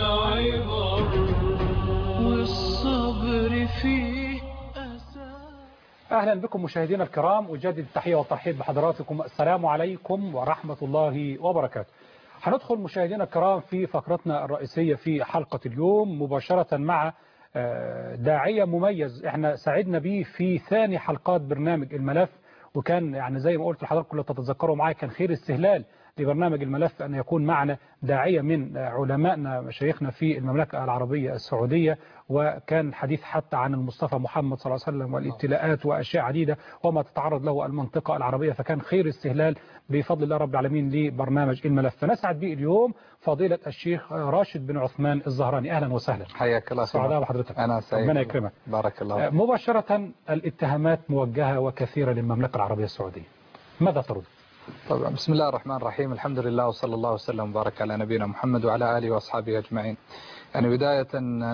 العبر والصبر فيه أساس. أهلا بكم مشاهدينا الكرام، أجدد التحية والترحيب بحضراتكم. السلام عليكم ورحمة الله وبركاته. هندخل مشاهدينا الكرام في فقرتنا الرئيسية في حلقة اليوم مباشرة مع داعية مميز احنا سعدنا به في ثاني حلقات برنامج الملف، وكان يعني زي ما قلت لحضراتكم لو تتذكروا معايا كان خير استهلال لبرنامج الملف أن يكون معنا داعية من علمائنا مشايخنا في المملكة العربية السعودية، وكان حديث حتى عن المصطفى محمد صلى الله عليه وسلم والابتلاءات وأشياء عديدة وما تتعرض له المنطقة العربية، فكان خير استهلال بفضل الله رب العالمين لبرنامج الملف. فنسعد به اليوم فضيلة الشيخ راشد بن عثمان الزهراني. أهلا وسهلا. حياك الله. سعداء بحضرتك. أنا سعيد. ربنا يكرمك. بارك الله. مباشرة الاتهامات موجهة وكثيرة للمملكة العربية السعودية، ماذا ترد؟ طبعا بسم الله الرحمن الرحيم، الحمد لله وصلى الله وسلم وبارك على نبينا محمد وعلى آله وأصحابه أجمعين. يعني بداية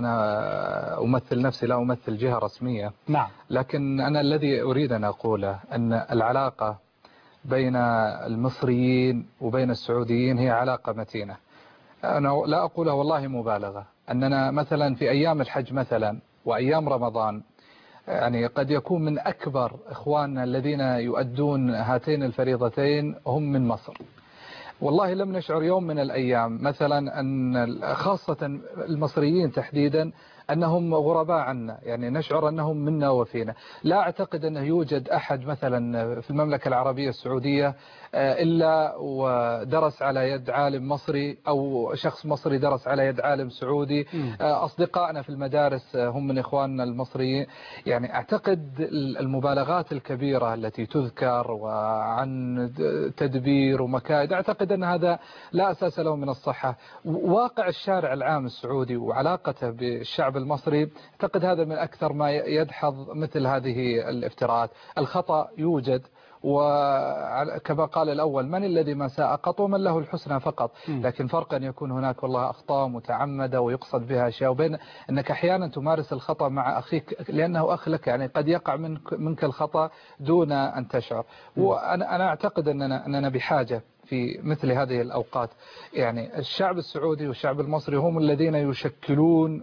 أنا أمثل نفسي، لا أمثل جهة رسمية. نعم. لكن أنا الذي أريد أن أقوله أن العلاقة بين المصريين وبين السعوديين هي علاقة متينة. أنا لا أقولها والله مبالغة، أننا مثلا في أيام الحج مثلا وأيام رمضان يعني قد يكون من أكبر إخواننا الذين يؤدون هاتين الفريضتين هم من مصر. والله لم نشعر يوم من الأيام مثلا أن خاصة المصريين تحديدا أنهم غرباء عنا، يعني نشعر أنهم منا وفينا. لا أعتقد أنه يوجد أحد مثلا في المملكة العربية السعودية إلا ودرس على يد عالم مصري أو شخص مصري درس على يد عالم سعودي. أصدقائنا في المدارس هم من إخواننا المصريين. يعني أعتقد المبالغات الكبيرة التي تذكر وعن تدبير ومكائد، أعتقد أن هذا لا أساس له من الصحة. واقع الشارع العام السعودي وعلاقته بالشعب المصري أعتقد هذا من أكثر ما يدحض مثل هذه الافتراءات. الخطأ يوجد، وكما قال الأول من الذي ما ساء قط ومن له الحسنى فقط. لكن فرق أن يكون هناك والله أخطاء متعمدة ويقصد بها أشياء، وبين أنك أحيانا تمارس الخطأ مع أخيك لأنه أخ لك، يعني قد يقع منك الخطأ دون أن تشعر. وأنا أعتقد أننا بحاجة في مثل هذه الأوقات، يعني الشعب السعودي والشعب المصري هم الذين يشكلون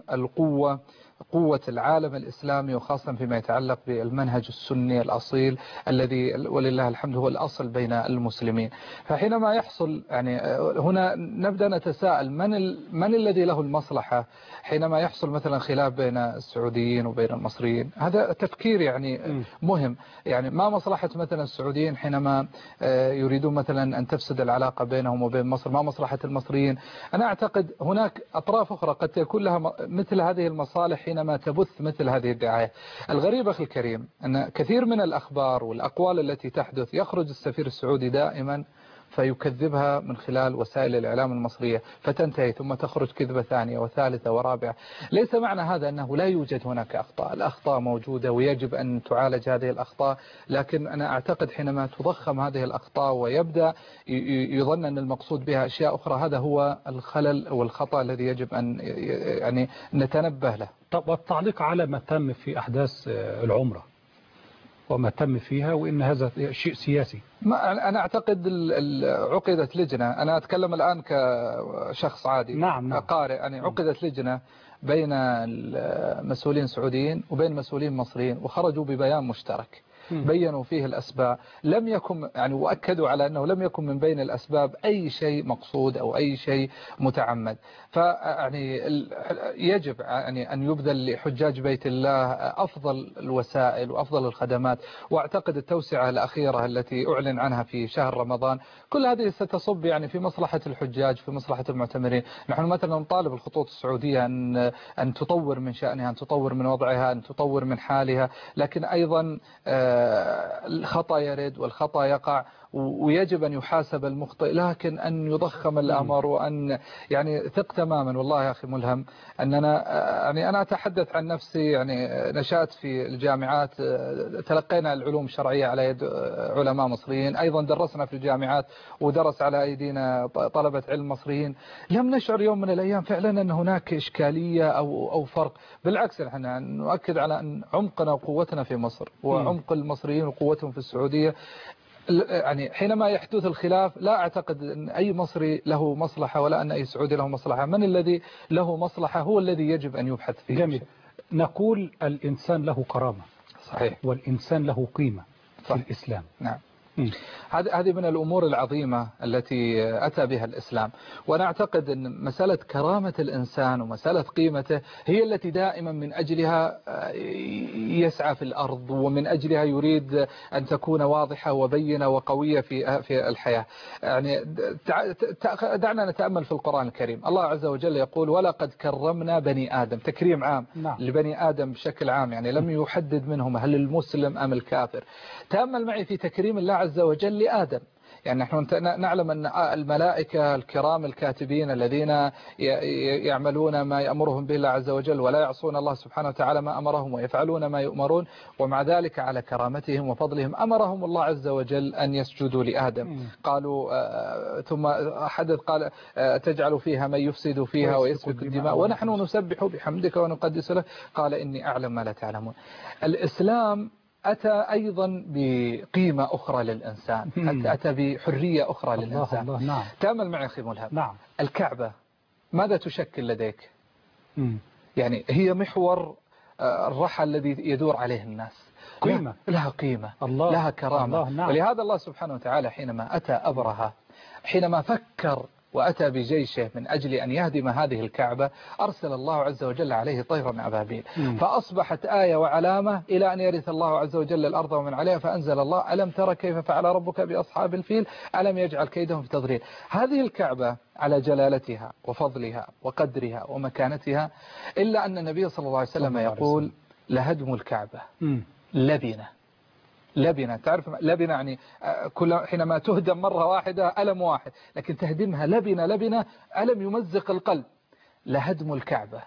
قوة العالم الإسلامي، وخاصة فيما يتعلق بالمنهج السني الأصيل الذي ولله الحمد هو الأصل بين المسلمين. فحينما يحصل يعني هنا نبدأ نتساءل من الذي له المصلحة حينما يحصل مثلا خلاف بين السعوديين وبين المصريين. هذا تفكير يعني مهم. يعني ما مصلحة مثلا السعوديين حينما يريدون مثلا أن تفسد العلاقة بينهم وبين مصر؟ ما مصلحة المصريين؟ أنا أعتقد هناك أطراف أخرى قد تكون لها مثل هذه المصالح حينما تبث مثل هذه الدعاية. الغريب أخي الكريم أن كثير من الأخبار والأقوال التي تحدث يخرج السفير السعودي دائما فيكذبها من خلال وسائل الإعلام المصرية، فتنتهي ثم تخرج كذبة ثانية وثالثة ورابعة. ليس معنى هذا أنه لا يوجد هناك أخطاء، الأخطاء موجودة ويجب أن تعالج هذه الأخطاء. لكن أنا أعتقد حينما تضخم هذه الأخطاء ويبدأ يظن أن المقصود بها أشياء أخرى، هذا هو الخلل والخطأ الذي يجب أن يعني نتنبه له. طب والتعليق على ما تم في أحداث العمرة وما تم فيها، وإن هذا شيء سياسي؟ أنا أعتقد عقدت لجنة، أنا أتكلم الآن كشخص عادي. نعم. قارئ. يعني عقدت لجنة بين المسؤولين السعوديين وبين مسؤولين مصريين، وخرجوا ببيان مشترك بينوا فيه الأسباب. لم يكن يعني وأكدوا على أنه لم يكن من بين الأسباب أي شيء مقصود أو أي شيء متعمد. فيعني يجب يعني أن يبذل لحجاج بيت الله أفضل الوسائل وأفضل الخدمات. وأعتقد التوسعة الأخيرة التي أعلن عنها في شهر رمضان كل هذه ستصب يعني في مصلحة الحجاج، في مصلحة المعتمرين. نحن مثلا نطالب الخطوط السعودية أن تطور من شأنها، أن تطور من وضعها، أن تطور من حالها. لكن أيضا الخطأ يرد والخطأ يقع، ويجب أن يحاسب المخطئ. لكن أن يضخم الأمر وأن يعني ثق تماما والله يا أخي ملهم أننا يعني أنا أتحدث عن نفسي، يعني نشأت في الجامعات، تلقينا العلوم الشرعية على يد علماء مصريين، أيضا درسنا في الجامعات ودرس على أيدينا طلبة علم مصريين. لم نشعر يوم من الأيام فعلا أن هناك إشكالية أو فرق. بالعكس نحن نؤكد على أن عمقنا وقوتنا في مصر وعمق المصريين وقوتهم في السعودية يعني حينما يحدث الخلاف لا أعتقد أن أي مصري له مصلحة ولا أن أي سعودي له مصلحة. من الذي له مصلحة هو الذي يجب أن يبحث فيه. جميل. نقول الإنسان له كرامة. صحيح. والإنسان له قيمة في صحيح. الإسلام. نعم. هذه من الأمور العظيمة التي أتى بها الإسلام. وأنا أعتقد أن مسألة كرامة الإنسان ومسألة قيمته هي التي دائما من أجلها يسعى في الأرض، ومن أجلها يريد أن تكون واضحة وبينة وقوية في الحياة. يعني دعنا نتأمل في القرآن الكريم. الله عز وجل يقول ولقد كرمنا بني آدم، تكريم عام. نعم. لبني آدم بشكل عام، يعني لم يحدد منهم هل المسلم أم الكافر. تأمل معي في تكريم الله عز وجل لآدم. يعني نحن نعلم أن الملائكة الكرام الكاتبين الذين يعملون ما يأمرهم به الله عز وجل ولا يعصون الله سبحانه وتعالى ما أمرهم ويفعلون ما يؤمرون، ومع ذلك على كرامتهم وفضلهم أمرهم الله عز وجل أن يسجدوا لآدم. قالوا ثم حدث قال تجعل فيها من يفسد فيها ويسفك الدماء ونحن نسبح بحمدك ونقدس لك قال إني أعلم ما لا تعلمون. الإسلام أتى أيضا بقيمة أخرى للإنسان، أتى بحرية أخرى للإنسان. الله. نعم. تأمل معي أخي ملهم. نعم. الكعبة ماذا تشكل لديك؟ يعني هي محور الرحى الذي يدور عليه الناس. قيمة. لها قيمة. الله. لها كرامة. الله. نعم. ولهذا الله سبحانه وتعالى حينما أتى أبرهة، حينما فكر وأتى بجيشه من أجل أن يهدم هذه الكعبة، أرسل الله عز وجل عليه طيرا أبابيل، فأصبحت آية وعلامة إلى أن يرث الله عز وجل الأرض ومن عليها. فأنزل الله ألم ترى كيف فعل ربك بأصحاب الفيل ألم يجعل كيدهم في تضليل. هذه الكعبة على جلالتها وفضلها وقدرها ومكانتها، إلا أن النبي صلى الله عليه وسلم يقول لهدم الكعبة لبنة. تعرف لبنة يعني حينما تهدم مرة واحدة ألم واحد، لكن تهدمها لبنة ألم يمزق القلب. لهدم الكعبة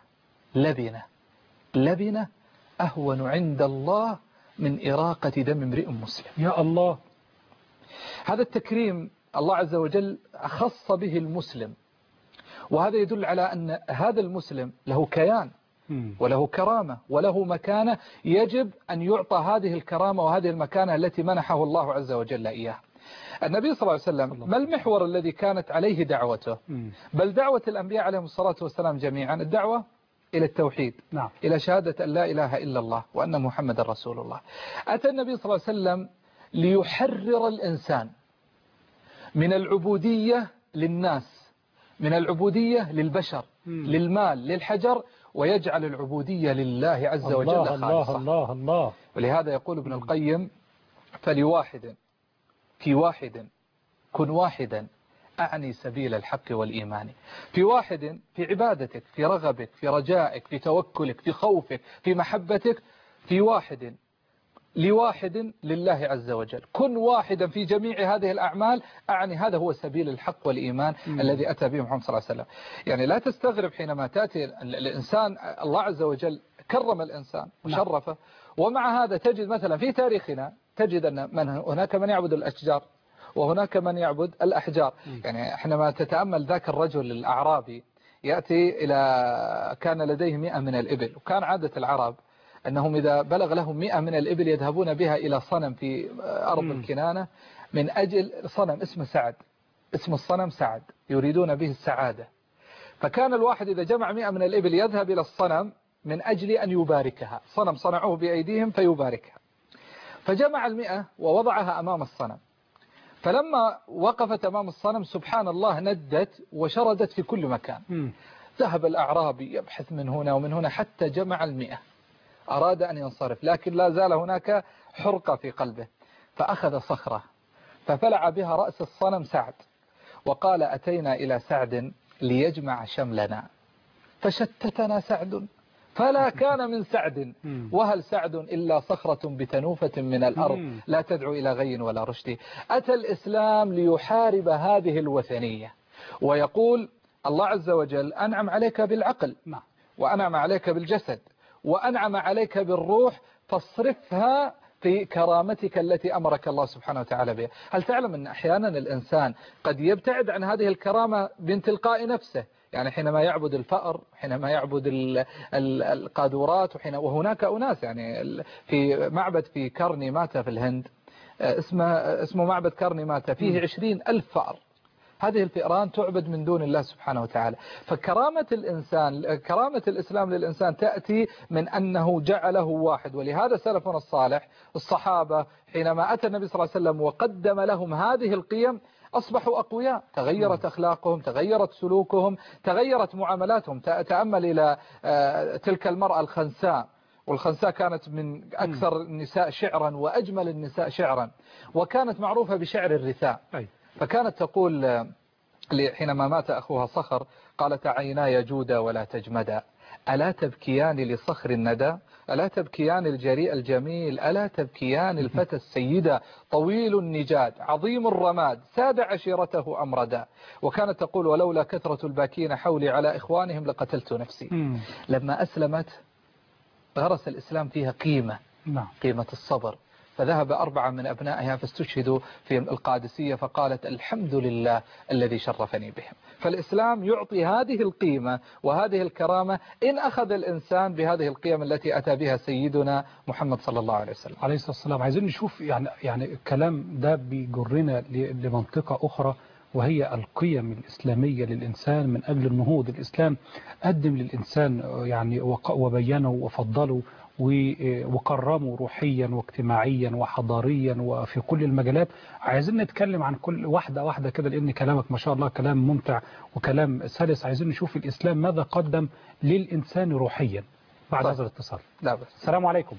لبنة أهون عند الله من إراقة دم امرئ مسلم. يا الله. هذا التكريم الله عز وجل خص به المسلم، وهذا يدل على أن هذا المسلم له كيان وله كرامة وله مكانة، يجب أن يعطى هذه الكرامة وهذه المكانة التي منحه الله عز وجل إياه. النبي صلى الله عليه وسلم ما المحور الذي كانت عليه دعوته؟ بل دعوة الأنبياء عليهم الصلاة والسلام جميعا الدعوة إلى التوحيد. نعم. إلى شهادة أن لا إله إلا الله وأن محمد رسول الله. أتى النبي صلى الله عليه وسلم ليحرر الإنسان من العبودية للناس، من العبودية للبشر، للمال، للحجر، ويجعل العبودية لله عز وجل خالصة. الله. ولهذا يقول ابن القيم فلواحد في واحد كن واحدا أعني سبيل الحق والإيمان. في واحد، في عبادتك، في رغبك، في رجائك، في توكلك، في خوفك، في محبتك، في واحد لواحد لله عز وجل. كن واحدا في جميع هذه الأعمال، أعني هذا هو سبيل الحق والإيمان الذي أتى به محمد صلى الله عليه وسلم. يعني لا تستغرب حينما تأتي الإنسان، الله عز وجل كرم الإنسان وشرفه، ومع هذا تجد مثلا في تاريخنا تجد أن هناك من يعبد الأشجار وهناك من يعبد الأحجار. يعني حينما تتأمل ذاك الرجل الأعرابي يأتي إلى كان لديه 100 من الإبل، وكان عادة العرب أنهم إذا بلغ لهم 100 من الإبل يذهبون بها إلى صنم في أرض الكنانة من أجل صنم اسمه سعد، اسم الصنم سعد، يريدون به السعادة. فكان الواحد إذا جمع 100 من الإبل يذهب إلى الصنم من أجل أن يباركها، صنم صنعوه بأيديهم فيباركها. فجمع 100 ووضعها أمام الصنم، فلما وقفت أمام الصنم سبحان الله ندت وشردت في كل مكان. ذهب الأعرابي يبحث من هنا ومن هنا حتى جمع 100، أراد أن ينصرف لكن لا زال هناك حرقة في قلبه، فأخذ صخرة ففلع بها رأس الصنم سعد وقال أتينا إلى سعد ليجمع شملنا فشتتنا سعد فلا كان من سعد، وهل سعد إلا صخرة بتنوفة من الأرض لا تدعو إلى غي ولا رشد. أتى الإسلام ليحارب هذه الوثنية، ويقول الله عز وجل أنعم عليك بالعقل وأنعم عليك بالجسد وأنعم عليك بالروح، فاصرفها في كرامتك التي أمرك الله سبحانه وتعالى بها. هل تعلم أن أحيانا الإنسان قد يبتعد عن هذه الكرامة من تلقاء نفسه؟ يعني حينما يعبد الفأر، حينما يعبد القادورات، وهناك أناس يعني في معبد في كرني مات في الهند، اسمه معبد كارنيماتا، فيه 20,000 فأر. هذه الفئران تعبد من دون الله سبحانه وتعالى. فكرامة الإنسان، كرامة الإسلام للإنسان تأتي من أنه جعله واحد. ولهذا سلفنا الصالح الصحابة حينما أتى النبي صلى الله عليه وسلم وقدم لهم هذه القيم أصبحوا أقوياء، تغيرت أخلاقهم، تغيرت سلوكهم، تغيرت معاملاتهم. تأمل إلى تلك المرأة الخنساء، والخنساء كانت من أكثر النساء شعرا وأجمل النساء شعرا، وكانت معروفة بشعر الرثاء. فكانت تقول حينما مات أخوها صخر، قالت: عيناي جودا ولا تجمدا، ألا تبكيان لصخر الندى، ألا تبكيان الجريء الجميل، ألا تبكيان الفتى السيدة، طويل النجاد عظيم الرماد، ساد عشيرته أمردا. وكانت تقول: ولولا كثرة الباكين حولي على إخوانهم لقتلت نفسي. لما أسلمت غرس الإسلام فيها قيمة الصبر، فذهب 4 من أبنائها فاستشهدوا في القادسية، فقالت: الحمد لله الذي شرفني بهم. فالإسلام يعطي هذه القيمة وهذه الكرامة إن أخذ الإنسان بهذه القيم التي أتى بها سيدنا محمد صلى الله عليه وسلم عليه الصلاة والسلام. عايزين نشوف يعني الكلام ده بيجرنا لمنطقة أخرى، وهي القيم الإسلامية للإنسان من أجل النهوض. الإسلام قدم للإنسان يعني وبينه وفضله وكرمه روحيا واجتماعيا وحضاريا وفي كل المجالات. عايزين نتكلم عن كل واحدة كده، لأن كلامك ما شاء الله كلام ممتع وكلام سلس. عايزين نشوف الإسلام ماذا قدم للإنسان روحيا بعد هذا الاتصال. لا بس. السلام عليكم.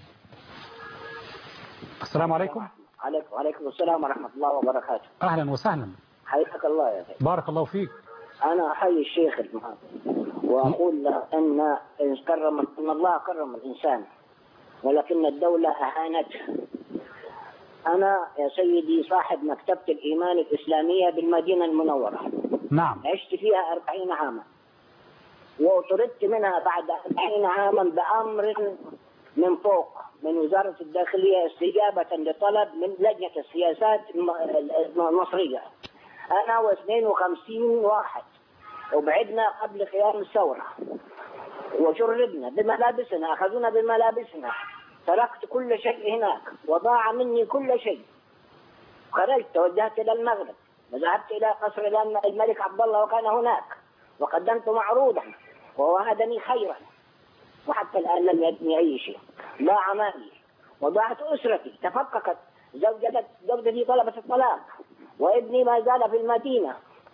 السلام عليكم. وعليكم السلام ورحمة الله وبركاته. أهلا وسهلا. حياك الله يا سيدي. بارك الله فيك. أنا أحيي الشيخ وأقول له أن الله كرم الإنسان، ولكن الدولة أهانته. أنا يا سيدي صاحب مكتبة الإيمان الإسلامية بالمدينة المنورة. نعم. عشت فيها 40 عاما، وطردت منها بعد 40 عاما بأمر من فوق من وزارة الداخلية استجابة لطلب من لجنة السياسات المصرية. أنا و52 واحد، وبعدنا قبل قيام الثورة، وجربنا بملابسنا، أخذونا بملابسنا، تركت كل شيء هناك وضاع مني كل شيء. خرجت توجهت إلى المغرب، وذهبت إلى قصر الملك عبد الله وكان هناك، وقدمت معروضا ووعدني خيرا، وحتى الآن لم يبني أي شيء. ضاع مالي وضاعت أسرتي، تفككت، زوجتي طلبت الطلاق، وابني ما زال في المدينة،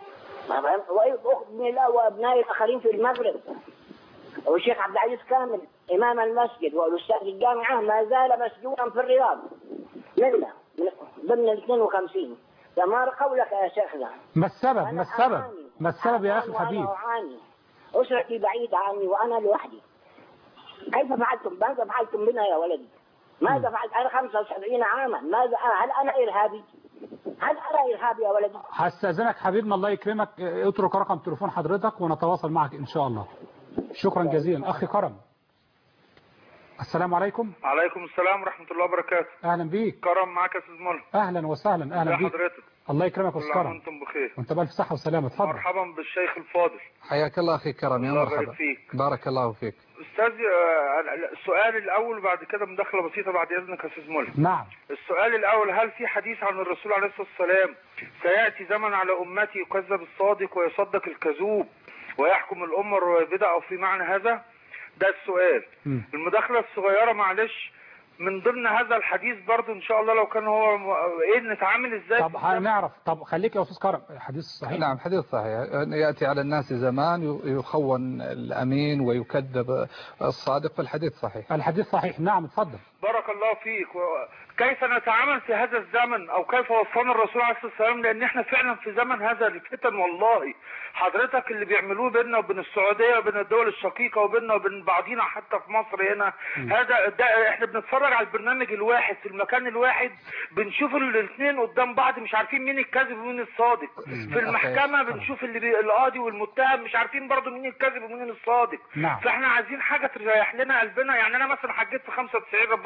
وابني وابنائي الآخرين في المغرب، والشيخ عبد العزيز كامل إمام المسجد والأستاذ الجامعة ما زال مسجونا في الرياض منا ضمن 52. فما قولك يا شيخنا؟ ما السبب يا أخي الحبيب؟ أنا أعاني، أسرتي بعيدة عني وأنا لوحدي. كيف فعلتم؟ ماذا فعلتم بنا يا ولدي؟ ماذا فعلت؟ أنا 75 عاما، هل أنا إرهابي؟ هل أنا إرهابي يا ولدي؟ هستأذنك حبيبنا الله يكرمك، اترك رقم تليفون حضرتك ونتواصل معك إن شاء الله. شكرا جزيلا. أخي كرم. السلام عليكم. عليكم السلام ورحمة الله وبركاته. أهلا بيك. كرم معك يا أستاذ مولى. أهلا وسهلا. أهلا بيك حضرتك. الله يكرمك يا أستاذ كرم. وانتم بخير. وانت بألف صحة وسلامة. اتفضل. مرحبا بالشيخ الفاضل. حياك الله أخي كرم. يا مرحبا. بارك الله فيك. أستاذ السؤال الأول وبعد كده مداخلة بسيطة بعد إذنك يا أستاذ مولى. نعم. السؤال الأول: هل في حديث عن الرسول عليه الصلاة والسلام سيأتي زمن على أمتي يكذب الصادق ويصدق الكذوب ويحكم الأمة الرافضة، أو في معنى هذا؟ ده السؤال. المداخلة الصغيرة معلش من ضمن هذا الحديث برضو ان شاء الله، لو كان هو نتعامل ازاي. طب هنعرف. طب خليك يا استاذ كرم. حديث صحيح. نعم حديث صحيح. يأتي على الناس زمان يخون الأمين ويكذب الصادق، فالحديث صحيح. الحديث صحيح. نعم اتفضل. بارك الله فيك. كيف نتعامل في هذا الزمن، او كيف وصلنا الرسول عليه الصلاه والسلام؟ لان احنا فعلا في زمن هذا الفتن والله. حضرتك اللي بيعملوه بيننا وبين السعوديه وبين الدول الشقيقه وبيننا وبين بعضينا حتى في مصر هنا، ده احنا بنتفرج على البرنامج الواحد في المكان الواحد، بنشوف الاثنين قدام بعض مش عارفين مين الكاذب ومين الصادق. في المحكمه بنشوف القاضي والمتهم مش عارفين برضو مين الكاذب ومين الصادق. نعم. فاحنا عايزين حاجه تريح لنا قلبنا. يعني انا مثلا حجيت في 95 ربنا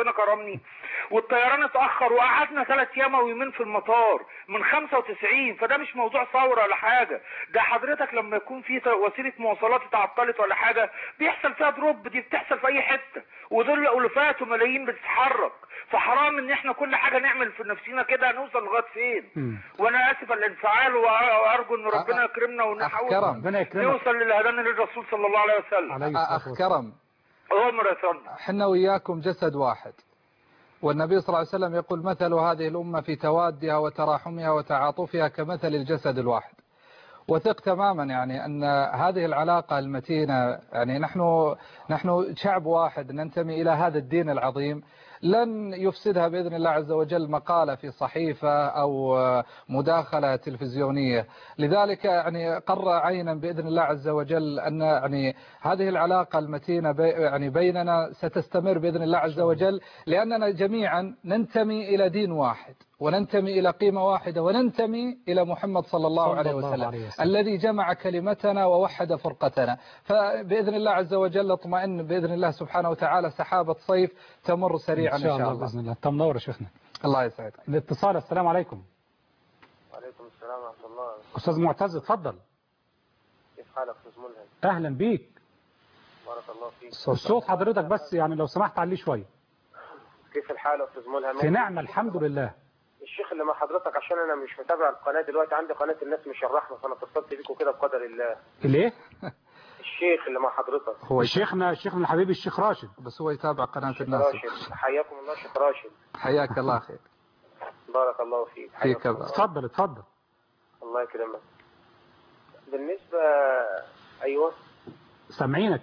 ربنا كرمني والطيران اتاخر وقعدنا 3 ايام او يومين في المطار من 95. فده مش موضوع ثوره ولا حاجه، ده حضرتك لما يكون في وسيله مواصلات اتعطلت ولا حاجه بيحصل فيها دروب، دي بتحصل في اي حته، ودول الوفات وملايين بتتحرك. فحرام ان احنا كل حاجه نعمل في نفسنا كده، هنوصل لغايه فين؟ وانا اسف الانفعال وارجو ان ربنا يكرمنا ونحاول نوصل للي هدانا للرسول صلى الله عليه وسلم. اخ كرم، احنا وياكم جسد واحد، والنبي صلى الله عليه وسلم يقول مثل هذه الأمة في توادها وتراحمها وتعاطفها كمثل الجسد الواحد. وثق تماما يعني أن هذه العلاقة المتينة، يعني نحن شعب واحد ننتمي إلى هذا الدين العظيم، لن يفسدها بإذن الله عز وجل مقالة في صحيفة أو مداخلة تلفزيونية. لذلك يعني قر عينا بإذن الله عز وجل أن يعني هذه العلاقة المتينة يعني بيننا ستستمر بإذن الله عز وجل، لأننا جميعا ننتمي إلى دين واحد وننتمي إلى قيمة واحدة وننتمي إلى محمد صلى الله عليه وسلم الذي جمع كلمتنا ووحد فرقتنا. فبإذن الله عز وجل اطمئن بإذن الله سبحانه وتعالى، سحابة صيف تمر سريعا إن شاء الله بإذن الله. تمنور يا شيخنا. الله يسعدك. الاتصال. السلام عليكم. وعليكم السلام ورحمة الله. أستاذ معتز اتفضل. كيف حالك أستاذ ملهم؟ أهلا بيك. بارك الله فيك. الصوت حضرتك بس يعني لو سمحت عليه شوية. كيف الحال أستاذ ملهم؟ في نعمة الحمد لله. الشيخ اللي مع حضرتك عشان أنا مش متابع القناة دلوقتي، عندي قناة الناس مش الرحمة، فأنا اتصلت بيكم كده بقدر الله. ليه؟ الشيخ اللي مع حضرتك هو شيخنا الحبيب الشيخ راشد، بس هو يتابع قناة الناس. راشد حياكم الله شيخ راشد. حياك الله خير. بارك الله فيك. فيك اتفضل. الله يكرمك. بالنسبة أيوة سامعينك،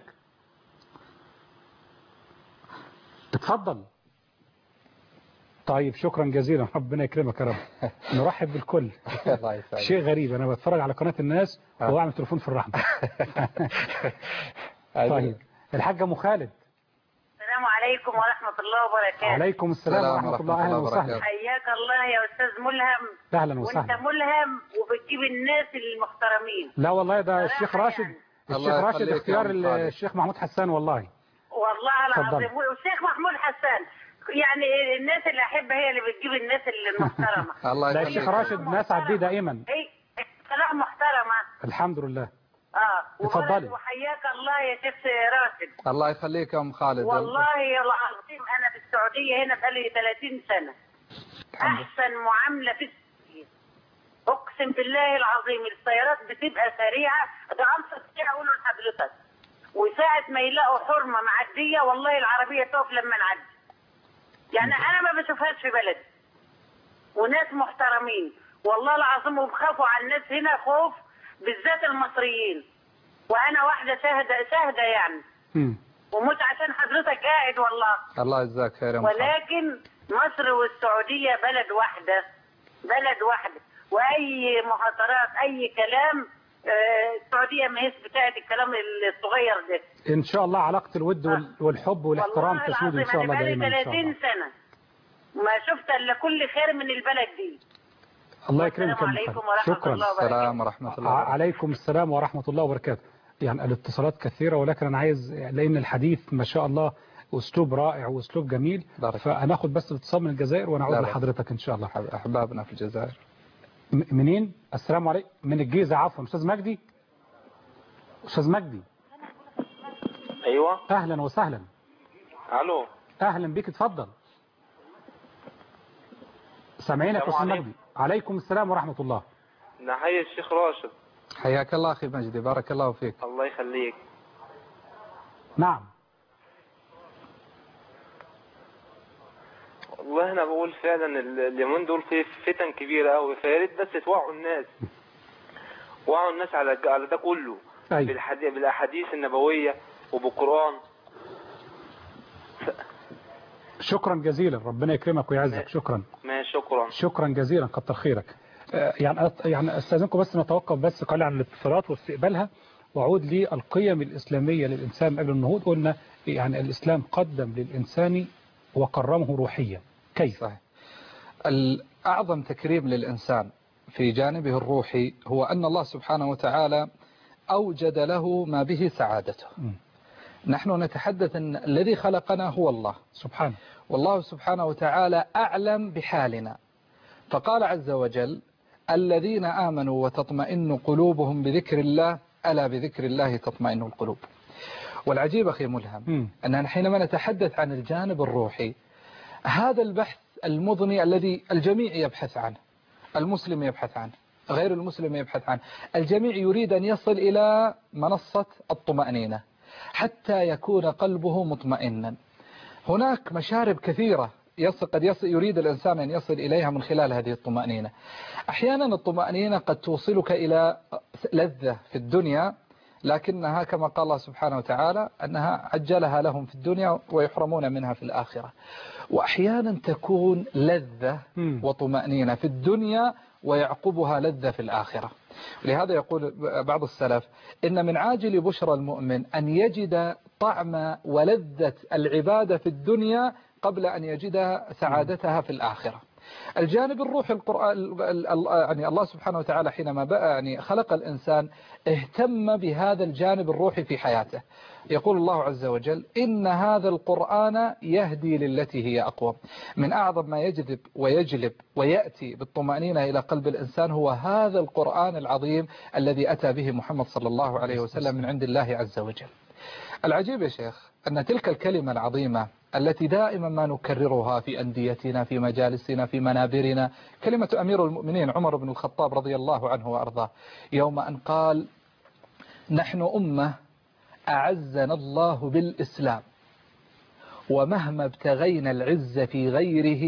اتفضل. طيب شكرا جزيلا، ربنا يكرمك يا رب. نرحب بالكل. شيء غريب، انا بتفرج على قناة الناس وبعمل تليفون في الرحمة. طيب الحاجة ام خالد. السلام عليكم ورحمة الله وبركاته. وعليكم السلام ورحمة الله. اهلا وسهلا. حياك الله يا استاذ ملهم. اهلا وسهلا. وانت ملهم وبتجيب الناس المحترمين. لا والله ده الشيخ راشد. الشيخ راشد اختيار الشيخ محمود حسان والله. والله العظيم. والشيخ محمود حسان يعني الناس اللي احبها هي اللي بتجيب الناس المحترمة. الله يخليك. الشيخ راشد نسعد بيه دائما. كلام محترمة. الحمد لله. اتفضلي. وحياك الله يا شيخ راشد. الله يخليك يا ام خالد. والله العظيم انا في السعودية هنا بقالي 30 سنة. احسن معاملة في السعودية. اقسم بالله العظيم السيارات بتبقى سريعة، ده ابسط شيء اقوله لحضرتك. وساعة ما يلاقوا حرمة معدية والله العربية تقف لما نعدي. يعني انا ما بشوفهاش في بلدي. وناس محترمين والله العظيم، وبخافوا على الناس هنا خوف بالذات المصريين. وانا واحدة شاهدة يعني. ومش عشان حضرتك قاعد والله. الله يجزاك خير يا ولكن مصر والسعودية بلد واحدة. واي مهاترات اي كلام السعودية ما هيش بتاعت الكلام الصغير ده. ان شاء الله علاقة الود والحب والاحترام تسود ان شاء الله دائما. بقالي 30 سنة ما شفت الا كل خير من البلد دي. الله يكرمك. السلام عليكم ورحمة الله وبركاته. السلام ورحمة الله وبركاته. عليكم السلام ورحمة الله وبركاته. يعني الاتصالات كثيرة، ولكن انا عايز لان الحديث ما شاء الله اسلوب رائع واسلوب جميل، فهناخد بس الاتصال من الجزائر ونعود لحضرتك ان شاء الله. احبابنا في الجزائر. منين؟ السلام عليكم. من الجيزة. عفوا استاذ مجدي. استاذ مجدي. ايوه اهلا وسهلا. الو. اهلا بك، اتفضل. سامعينك يا استاذ مجدي. عليكم السلام ورحمة الله. نحيي الشيخ راشد. حياك الله اخي مجدي، بارك الله فيك. الله يخليك. نعم. والله انا بقول فعلا اليومين دول في فتن كبيره قوي، فيا ريت بس توعوا الناس. وعوا الناس على ده كله. بالاحاديث النبويه وبالقران. شكرا جزيلا، ربنا يكرمك ويعزك. شكرا. شكرا جزيلا، كتر خيرك. يعني استاذنكم بس نتوقف بس قليلا عن الاتصالات واستقبالها، واعود للقيم الاسلاميه للانسان قبل النهوض. قلنا يعني الاسلام قدم للانسان وكرمه روحيا. كيف؟ صحيح. الأعظم تكريم للإنسان في جانبه الروحي هو أن الله سبحانه وتعالى أوجد له ما به سعادته. نحن نتحدث أن الذي خلقنا هو الله سبحانه، والله سبحانه وتعالى أعلم بحالنا، فقال عز وجل الذين آمنوا وتطمئن قلوبهم بذكر الله ألا بذكر الله تطمئن القلوب. والعجيب أخي ملهم أننا حينما نتحدث عن الجانب الروحي، هذا البحث المضني الذي الجميع يبحث عنه، المسلم يبحث عنه، غير المسلم يبحث عنه، الجميع يريد أن يصل إلى منصة الطمأنينة حتى يكون قلبه مطمئنا. هناك مشارب كثيرة يريد الإنسان أن يصل إليها من خلال هذه الطمأنينة. أحيانا الطمأنينة قد توصلك إلى لذة في الدنيا، لكنها كما قال الله سبحانه وتعالى أنها عجلها لهم في الدنيا ويحرمون منها في الآخرة. وأحيانا تكون لذة وطمأنينة في الدنيا ويعقبها لذة في الآخرة. لهذا يقول بعض السلف إن من عاجل بشرى المؤمن أن يجد طعم ولذة العبادة في الدنيا قبل أن يجد سعادتها في الآخرة. الجانب الروحي القرآن يعني الله سبحانه وتعالى حينما يعني خلق الإنسان اهتم بهذا الجانب الروحي في حياته. يقول الله عز وجل إن هذا القرآن يهدي للتي هي أقوم. من أعظم ما يجذب ويجلب ويأتي بالطمأنينة إلى قلب الإنسان هو هذا القرآن العظيم الذي أتى به محمد صلى الله عليه وسلم من عند الله عز وجل. العجيب يا شيخ أن تلك الكلمة العظيمة التي دائما ما نكررها في أنديتنا في مجالسنا في منابرنا، كلمة أمير المؤمنين عمر بن الخطاب رضي الله عنه وأرضاه يوم أن قال نحن أمة أعزنا الله بالإسلام ومهما ابتغينا العز في غيره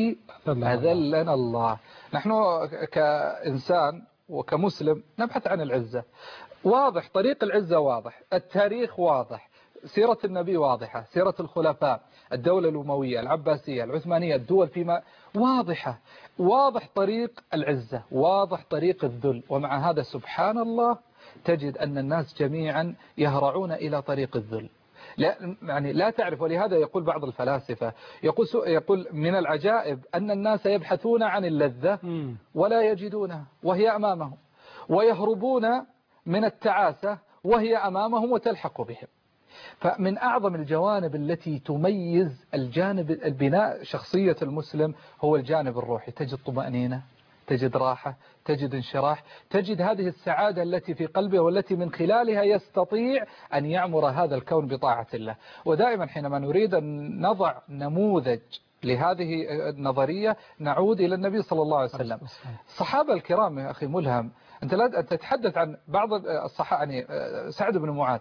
أذلنا الله. نحن كإنسان وكمسلم نبحث عن العزة، واضح طريق العزة واضح، التاريخ واضح، سيرة النبي واضحة، سيرة الخلفاء، الدولة الأموية العباسية العثمانية، الدول فيما واضحة، واضح طريق العزة، واضح طريق الذل. ومع هذا سبحان الله تجد أن الناس جميعا يهرعون إلى طريق الذل. لا تعرف. ولهذا يقول بعض الفلاسفة يقول من العجائب أن الناس يبحثون عن اللذة ولا يجدونها وهي أمامهم، ويهربون من التعاسة وهي أمامهم وتلحق بهم. فمن أعظم الجوانب التي تميز الجانب البناء شخصية المسلم هو الجانب الروحي. تجد طمأنينة، تجد راحة، تجد انشراح، تجد هذه السعادة التي في قلبه والتي من خلالها يستطيع أن يعمر هذا الكون بطاعة الله. ودائما حينما نريد أن نضع نموذج لهذه النظرية نعود إلى النبي صلى الله عليه وسلم. الصحابة الكرام يا أخي ملهم، أنت لا تتحدث عن بعض الصحابة، يعني سعد بن معاذ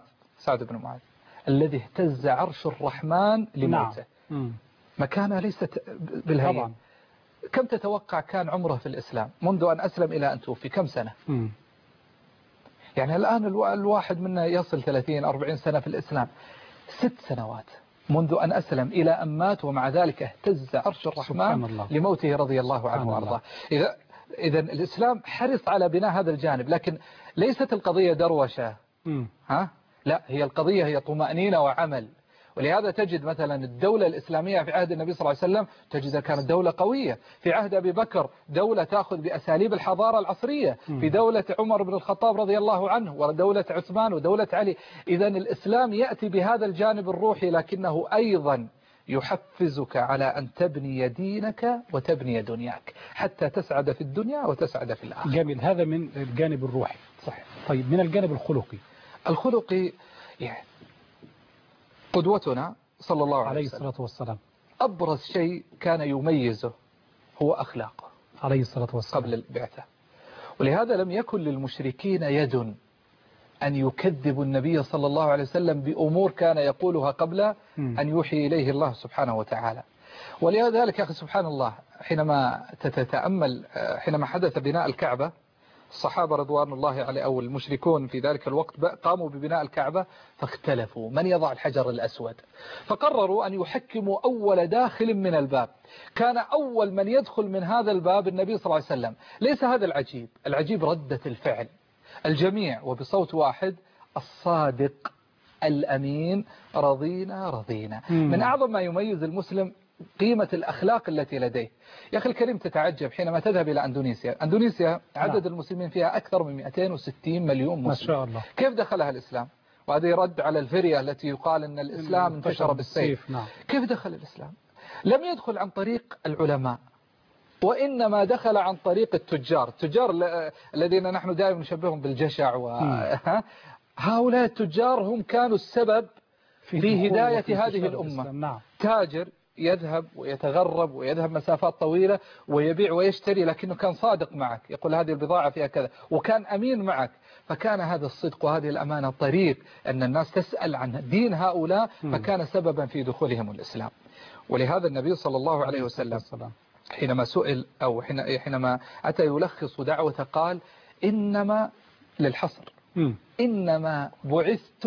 الذي اهتز عرش الرحمن لموته. مكانه ليست بالهين. كم تتوقع كان عمره في الإسلام منذ أن أسلم إلى أن توفي؟ كم سنة؟ يعني الآن الواحد منا يصل 30-40 سنة في الإسلام، 6 سنوات منذ أن أسلم إلى أن مات، ومع ذلك اهتز عرش الرحمن لموته رضي الله عنه وأرضاه. إذا الإسلام حرص على بناء هذا الجانب، لكن ليست القضية دروشة، لا، هي القضية هي طمأنينة وعمل. ولهذا تجد مثلا الدولة الإسلامية في عهد النبي صلى الله عليه وسلم تجدها كانت دولة قوية، في عهد أبي بكر دولة تأخذ بأساليب الحضارة العصرية، في دولة عمر بن الخطاب رضي الله عنه، ودولة عثمان ودولة علي. إذا الإسلام يأتي بهذا الجانب الروحي، لكنه أيضا يحفزك على أن تبني دينك وتبني دنياك حتى تسعد في الدنيا وتسعد في الآخرة. جميل، هذا من الجانب الروحي. صحيح. طيب من الجانب الخلقي يعني قدوتنا صلى الله عليه الصلاة والسلام أبرز شيء كان يميزه هو أخلاقه عليه الصلاة والسلام قبل البعثة. ولهذا لم يكن للمشركين يد أن يكذبوا النبي صلى الله عليه وسلم بأمور كان يقولها قبل أن يوحي إليه الله سبحانه وتعالى. ولذلك يا أخي سبحان الله حينما تتأمل حينما حدث بناء الكعبة، الصحابة رضوان الله عليه أو المشركون في ذلك الوقت قاموا ببناء الكعبة، فاختلفوا من يضع الحجر الأسود، فقرروا أن يحكموا أول داخل من الباب. كان أول من يدخل من هذا الباب النبي صلى الله عليه وسلم. ليس هذا العجيب، العجيب ردة الفعل. الجميع وبصوت واحد: الصادق الأمين رضينا رضينا. من أعظم ما يميز المسلم قيمة الأخلاق التي لديه. يا أخي الكريم تتعجب حينما تذهب إلى أندونيسيا عدد المسلمين فيها أكثر من 260 مليون مسلم. ما شاء الله. كيف دخلها الإسلام؟ وهذه رد على الفرية التي يقال أن الإسلام انتشر بالسيف. نعم. كيف دخل الإسلام؟ لم يدخل عن طريق العلماء، وإنما دخل عن طريق التجار الذين نحن دائما نشبههم بالجشع هؤلاء التجار هم كانوا السبب في هداية هذه الأمة. نعم. تاجر يذهب ويتغرب ويذهب مسافات طويلة ويبيع ويشتري، لكنه كان صادق معك، يقول هذه البضاعة فيها كذا، وكان أمين معك. فكان هذا الصدق وهذه الأمانة طريق أن الناس تسأل عن دين هؤلاء، فكان سببا في دخولهم الإسلام. ولهذا النبي صلى الله عليه وسلم حينما سئل أو حينما أتى يلخص دعوة قال إنما للحصر إنما بعثت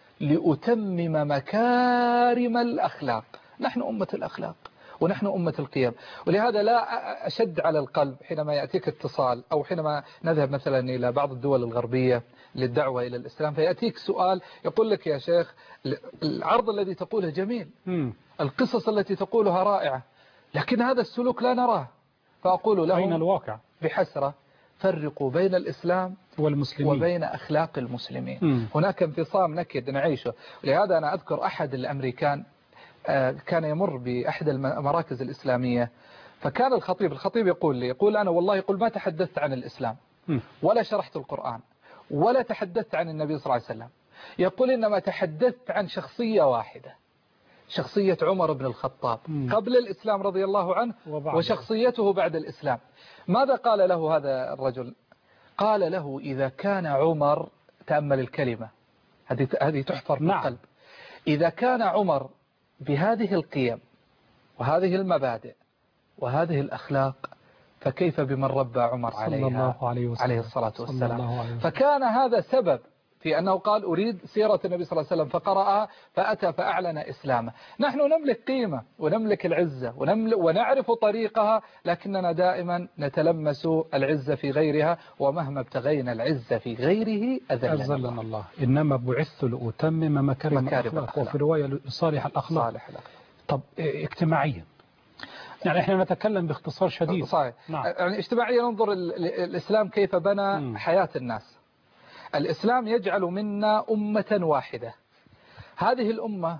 لأتمم مكارم الأخلاق. نحن أمة الأخلاق ونحن أمة القيم، ولهذا لا أشد على القلب حينما يأتيك اتصال أو حينما نذهب مثلا إلى بعض الدول الغربية للدعوة إلى الإسلام، فيأتيك سؤال يقول لك يا شيخ العرض الذي تقوله جميل، القصص التي تقولها رائعة، لكن هذا السلوك لا نراه. فأقول لهم أين الواقع؟ بحسرة فرقوا بين الإسلام والمسلمين وبين أخلاق المسلمين. هناك انفصام نكد نعيشه. لهذا أنا أذكر أحد الأمريكان كان يمر بأحد المراكز الإسلامية، فكان الخطيب يقول أنا والله ما تحدثت عن الإسلام ولا شرحت القرآن ولا تحدثت عن النبي صلى الله عليه وسلم، يقول إنما تحدثت عن شخصية واحدة، شخصية عمر بن الخطاب قبل الإسلام رضي الله عنه وشخصيته بعد الإسلام. ماذا قال له هذا الرجل؟ قال له إذا كان عمر، تأمل الكلمة هذه تحفر في القلب، إذا كان عمر بهذه القيم وهذه المبادئ وهذه الأخلاق فكيف بمن ربى عمر عليه الصلاة والسلام. فكان هذا سبب في أنه قال أريد سيرة النبي صلى الله عليه وسلم، فقرأها فأتى فأعلن إسلامه. نحن نملك قيمة ونملك العزة ونعرف طريقها، لكننا دائما نتلمس العزة في غيرها، ومهما ابتغينا العزة في غيره أذلنا الله. إنما بعثت لأتمم مكارم الأخلاق، وفي رواية صالح الأخلاق. طب اجتماعيا، يعني احنا نتكلم باختصار شديد. صحيح. يعني اجتماعيا ننظر الإسلام كيف بنى حياة الناس. الإسلام يجعل منا أمة واحدة، هذه الأمة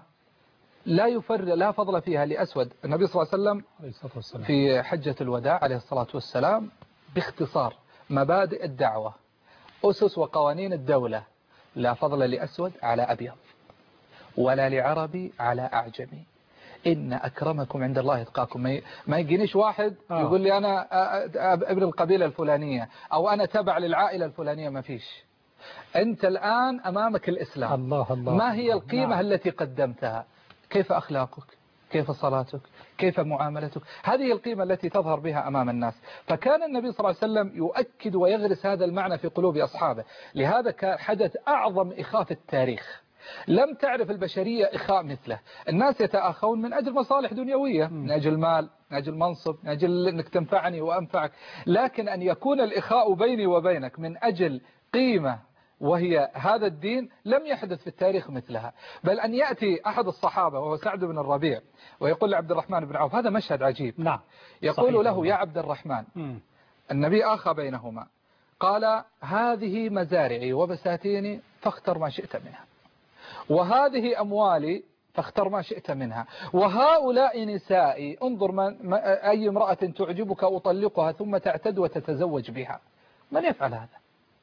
لا فضل فيها لأسود. النبي صلى الله عليه وسلم في حجة الوداع عليه الصلاة والسلام باختصار مبادئ الدعوة، أسس وقوانين الدولة: لا فضل لأسود على أبيض ولا لعربي على أعجمي، إن أكرمكم عند الله اتقاكم. ما يجينيش واحد يقول لي أنا ابن القبيلة الفلانية أو أنا تبع للعائلة الفلانية، ما فيش. أنت الآن أمامك الإسلام. الله. ما هي القيمة التي قدمتها؟ كيف أخلاقك؟ كيف صلاتك؟ كيف معاملتك؟ هذه القيمة التي تظهر بها أمام الناس. فكان النبي صلى الله عليه وسلم يؤكد ويغرس هذا المعنى في قلوب أصحابه. لهذا حدث أعظم إخاء في التاريخ، لم تعرف البشرية إخاء مثله. الناس يتآخون من أجل مصالح دنيوية، من أجل مال، من أجل منصب، من أجل أنك تنفعني وأنفعك، لكن أن يكون الإخاء بيني وبينك من أجل قيمة وهي هذا الدين لم يحدث في التاريخ مثلها. بل أن يأتي أحد الصحابة وهو سعد بن الربيع ويقول لعبد الرحمن بن عوف، هذا مشهد عجيب، يقول له يا عبد الرحمن، النبي آخى بينهما، قال هذه مزارعي وبساتيني فاختر ما شئت منها، وهذه أموالي فاختر ما شئت منها، وهؤلاء نسائي انظر أي امرأة تعجبك أطلقها ثم تعتد وتتزوج بها. من يفعل هذا؟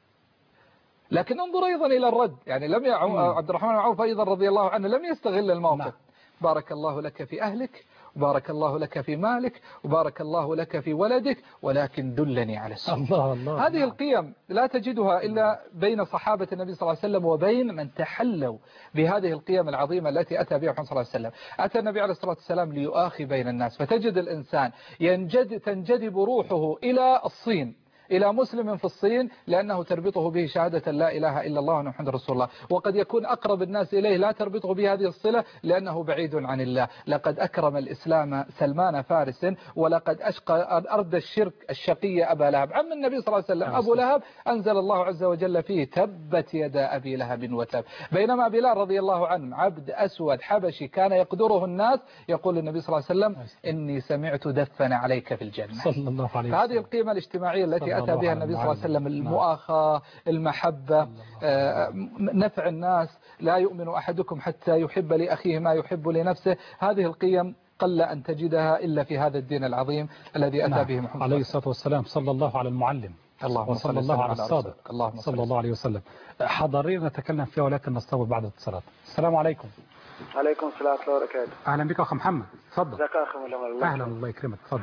لكن انظر أيضا إلى الرد، يعني لم عبد الرحمن بن عوف أيضا رضي الله عنه لم يستغل الموقف. بارك الله لك في أهلك، وبارك الله لك في مالك، وبارك الله لك في ولدك، ولكن دلني على السوق. هذه القيم لا تجدها إلا بين صحابة النبي صلى الله عليه وسلم وبين من تحلوا بهذه القيم العظيمة التي أتى بها محمد صلى الله عليه وسلم. أتى النبي عليه الصلاة والسلام ليؤاخي بين الناس، فتجد الإنسان تنجذب روحه إلى الصين، إلى مسلم في الصين، لأنه تربطه به شهادة لا إله إلا الله وأن محمد رسول الله. وقد يكون أقرب الناس إليه لا تربطه بهذه الصلة لأنه بعيد عن الله. لقد أكرم الإسلام سلمان فارس، ولقد أشقى أرض الشرك الشقي أبا لهب. عم النبي صلى الله عليه وسلم أبو لهب أنزل الله عز وجل فيه تبت يدا أبي لهب وتب. بينما بلال رضي الله عنه عبد أسود حبشي كان يقدره الناس، يقول النبي صلى الله عليه وسلم إني سمعت دفن عليك في الجنة. صلى الله عليه وسلم. هذه القيمة الاجتماعية التي التي أتى بها النبي صلى الله عليه وسلم، المؤاخاة، المحبة، نفع الناس، لا يؤمن أحدكم حتى يحب لأخيه ما يحب لنفسه. هذه القيم قل أن تجدها إلا في هذا الدين العظيم الذي أتى به محمد عليه الصلاة والسلام. صلى الله على المعلم وصلى الله على الصادق صلى الله عليه وسلم. حضرين نتكلم فيها ولكن نستوي بعد الاتصالات. السلام عليكم. عليكم السلام ورحمة الله وبركاته. أهلا بك أخ محمد، تفضل. ازيك يا أخي ملهم؟ أهلا، الله يكرمك، تفضل.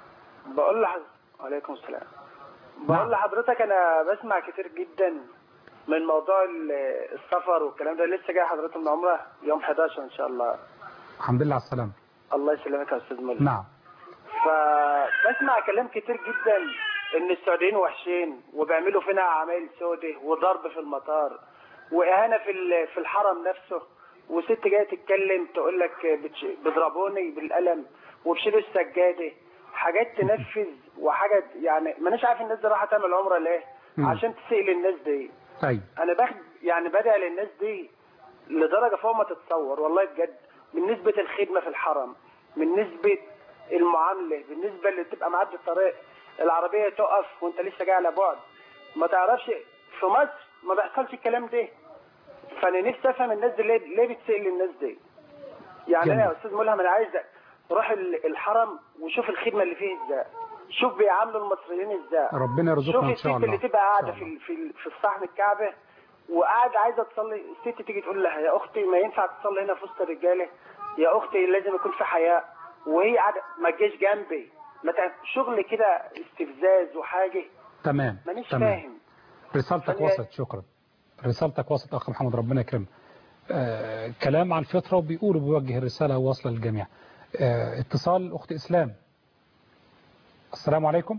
عليكم السلام. بقول لحضرتك أنا بسمع كتير جدا من موضوع السفر والكلام ده. لسه جاي حضرتك من عمره يوم 11 إن شاء الله. الحمد لله على السلامة. الله يسلمك يا أستاذ ملهم. نعم. فبسمع كلام كتير جدا إن السعوديين وحشين وبيعملوا فينا عمايل سودة وضرب في المطار وإهانة في الحرم نفسه، وست جايه تتكلم تقول لك بيضربوني بالقلم وبشيلوا السجاده، حاجات تنفذ وحاجات يعني مانيش عارف الناس دي رايحه تعمل عمره ليه؟ عشان تسئل الناس دي. طيب انا يعني بدعي للناس دي لدرجه فوق ما تتصور والله بجد، من نسبه الخدمه في الحرم، من نسبه المعامله، بالنسبه اللي تبقى معدي الطريق العربيه تقف وانت لسه جاي على بعد ما تعرفش. في مصر ما بيحصلش الكلام ده. فانا نفسي افهم الناس دي ليه بتسأل الناس دي. يعني انا يا استاذ ملهم انا عايز روح الحرم وشوف الخدمه اللي فيه ازاي، شوف بيعاملوا المصريين ازاي، ربنا يرزقنا ان شاء الله. شوف الست اللي تبقى قاعده في الصحن الكعبه وقاعده عايزه تصلي، الست تيجي تقول لها يا اختي ما ينفع تصلي هنا في وسط الرجاله، يا اختي لازم يكون في حياء، وهي قاعده ما تجيش جنبي، شغل كده استفزاز وحاجه. تمام مانيش فاهم. رسالتك وصلت، شكرا. رسالتك وصلت أخ محمد، ربنا يكرمك. كلام عن الفطرة وبيقولوا بيوجه الرسالة واصلة للجميع. اتصال أخت إسلام. السلام عليكم.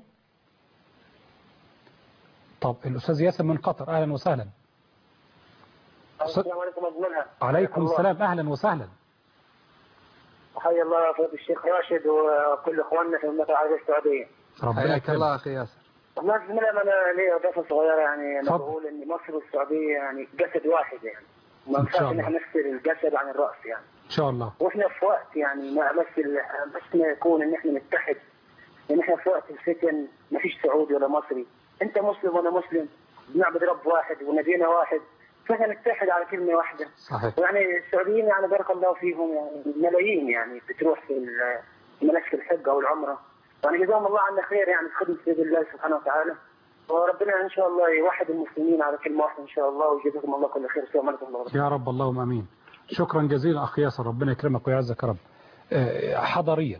طب الأستاذ ياسر من قطر، أهلا وسهلا. السلام عليكم أجملها. عليكم السلام، أهلا وسهلا. حيا الله فضيلة الشيخ راشد وكل إخواننا في المملكة العربية السعودية. ربنا يكرمك. الله أخي ياسر. والله بسم الله أنا لي إضافة صغيرة، يعني أنا بقول إن مصر والسعودية يعني جسد واحد، يعني ما ينفعش إن احنا نفصل الجسد عن الرأس يعني. إن شاء الله. وإحنا في وقت يعني ما بس ما يكون إن احنا نتحد، إن احنا في وقت الفتن ما فيش سعودي ولا مصري، أنت مسلم وأنا مسلم، بنعبد رب واحد ونبينا واحد، فاحنا نتحد على كلمة واحدة. صحيح. يعني السعوديين يعني بارك الله فيهم يعني ملايين يعني بتروح في مناسك الحج أو العمرة، يعني جزاهم الله عنا خير يعني في خدمة سيد الله سبحانه وتعالى، وربنا إن شاء الله يوحد المسلمين على كلمة واحدة إن شاء الله، ويجزاكم الله كل خير. السلام عليكم ورحمة الله. يا رب اللهم آمين. شكرا جزيلا أخي ياسر، ربنا يكرمك ويعزك يا رب. حضرية.